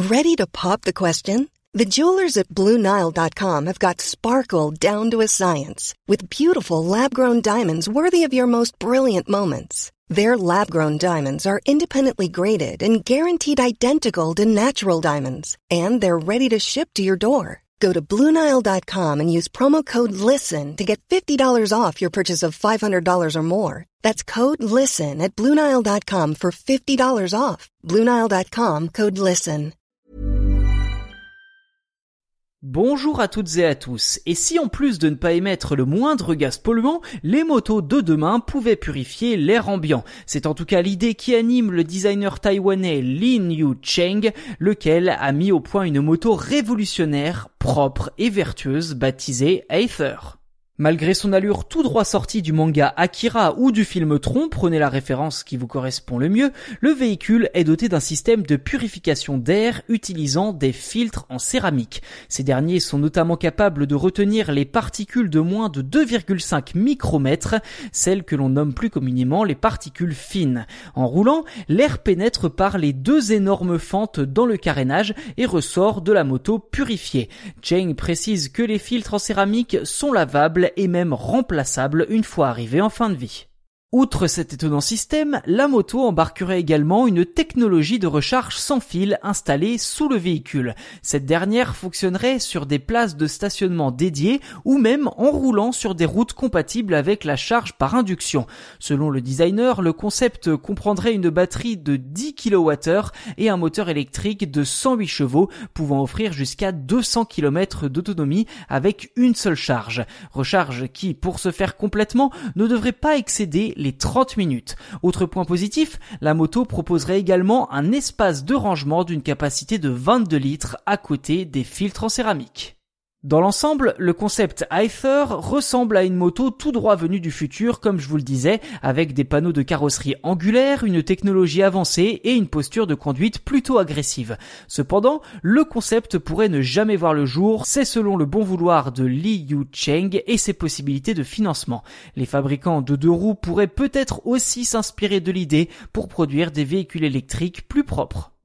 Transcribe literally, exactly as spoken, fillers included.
Ready to pop the question? The jewelers at Blue Nile dot com have got sparkle down to a science with beautiful lab-grown diamonds worthy of your most brilliant moments. Their lab-grown diamonds are independently graded and guaranteed identical to natural diamonds, and they're ready to ship to your door. Go to Blue Nile dot com and use promo code LISTEN to get fifty dollars off your purchase of five hundred dollars or more. That's code LISTEN at Blue Nile dot com for fifty dollars off. Blue Nile dot com, code LISTEN. Bonjour à toutes et à tous, et si en plus de ne pas émettre le moindre gaz polluant, les motos de demain pouvaient purifier l'air ambiant. C'est en tout cas l'idée qui anime le designer taïwanais Lin Yu Cheng, lequel a mis au point une moto révolutionnaire, propre et vertueuse baptisée Aether. Malgré son allure tout droit sortie du manga Akira ou du film Tron, prenez la référence qui vous correspond le mieux, le véhicule est doté d'un système de purification d'air utilisant des filtres en céramique. Ces derniers sont notamment capables de retenir les particules de moins de deux virgule cinq micromètres, celles que l'on nomme plus communément les particules fines. En roulant, l'air pénètre par les deux énormes fentes dans le carénage et ressort de la moto purifiée. Cheng précise que les filtres en céramique sont lavables et même remplaçable une fois arrivé en fin de vie. Outre cet étonnant système, la moto embarquerait également une technologie de recharge sans fil installée sous le véhicule. Cette dernière fonctionnerait sur des places de stationnement dédiées ou même en roulant sur des routes compatibles avec la charge par induction. Selon le designer, le concept comprendrait une batterie de dix kilowattheures et un moteur électrique de cent huit chevaux pouvant offrir jusqu'à deux cents kilomètres d'autonomie avec une seule charge. Recharge qui, pour se faire complètement, ne devrait pas excéder les trente minutes. Autre point positif, la moto proposerait également un espace de rangement d'une capacité de vingt-deux litres à côté des filtres en céramique. Dans l'ensemble, le concept Aether ressemble à une moto tout droit venue du futur, comme je vous le disais, avec des panneaux de carrosserie angulaires, une technologie avancée et une posture de conduite plutôt agressive. Cependant, le concept pourrait ne jamais voir le jour, c'est selon le bon vouloir de Li Yu Cheng et ses possibilités de financement. Les fabricants de deux roues pourraient peut-être aussi s'inspirer de l'idée pour produire des véhicules électriques plus propres.